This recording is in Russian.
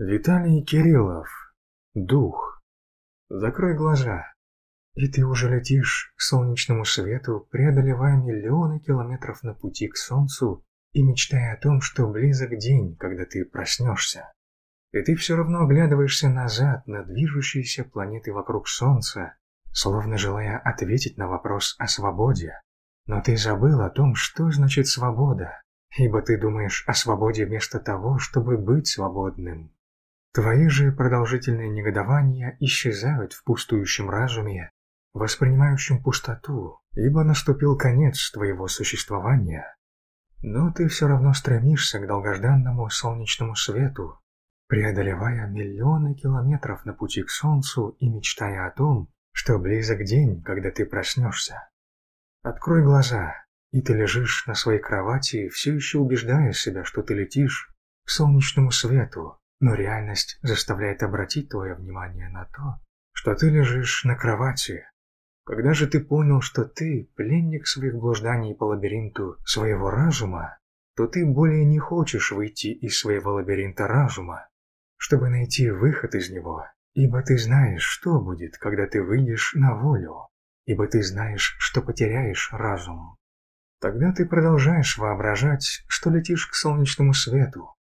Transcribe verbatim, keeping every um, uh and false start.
Виталий Кириллов. Дух. Закрой глаза, и ты уже летишь к солнечному свету, преодолевая миллионы километров на пути к солнцу и мечтая о том, что близок день, когда ты проснешься. И ты все равно оглядываешься назад на движущиеся планеты вокруг солнца, словно желая ответить на вопрос о свободе. Но ты забыл о том, что значит свобода, ибо ты думаешь о свободе вместо того, чтобы быть свободным. Твои же продолжительные негодования исчезают в пустующем разуме, воспринимающем пустоту, ибо наступил конец твоего существования. Но ты все равно стремишься к долгожданному солнечному свету, преодолевая миллионы километров на пути к солнцу и мечтая о том, что близок день, когда ты проснешься. Открой глаза, и ты лежишь на своей кровати, все еще убеждая себя, что ты летишь к солнечному свету, но реальность заставляет обратить твое внимание на то, что ты лежишь на кровати. Когда же ты понял, что ты пленник своих блужданий по лабиринту своего разума, то ты более не хочешь выйти из своего лабиринта разума, чтобы найти выход из него, ибо ты знаешь, что будет, когда ты выйдешь на волю, ибо ты знаешь, что потеряешь разум. Тогда ты продолжаешь воображать, что летишь к солнечному свету,